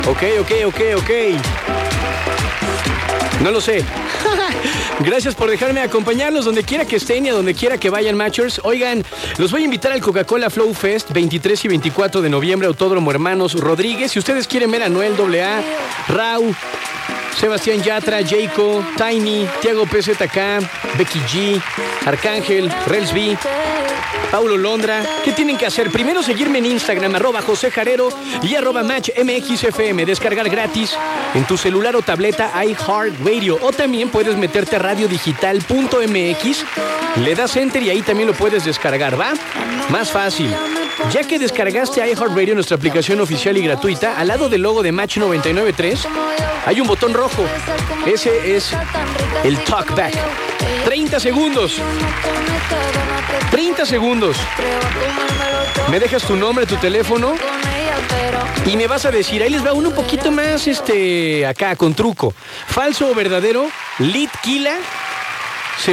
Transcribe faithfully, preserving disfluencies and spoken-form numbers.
Ok, ok, ok, ok. No lo sé. Gracias por dejarme acompañarlos donde quiera que estén y a donde quiera que vayan, Matchers. Oigan, los voy a invitar al Coca-Cola Flow Fest veintitrés y veinticuatro de noviembre, Autódromo Hermanos Rodríguez. Si ustedes quieren ver a Noel A A, Rau, Sebastián Yatra, Jayco, Tiny, Tiago P Z K, Becky G, Arcángel, Rels B, Paulo Londra, ¿qué tienen que hacer? Primero seguirme en Instagram, arroba José Jarero y arroba Match M X F M. Descargar gratis en tu celular o tableta iHeartRadio. O también puedes meterte a radiodigital punto m x, le das enter y ahí también lo puedes descargar, ¿va? Más fácil. Ya que descargaste iHeartRadio, nuestra aplicación oficial y gratuita, al lado del logo de Match noventa y nueve punto tres hay un botón rojo. Ese es el Talkback. treinta segundos. treinta segundos. Me dejas tu nombre, tu teléfono y me vas a decir, ahí les va uno un poquito más, este, acá, con truco. Falso o verdadero, Litquila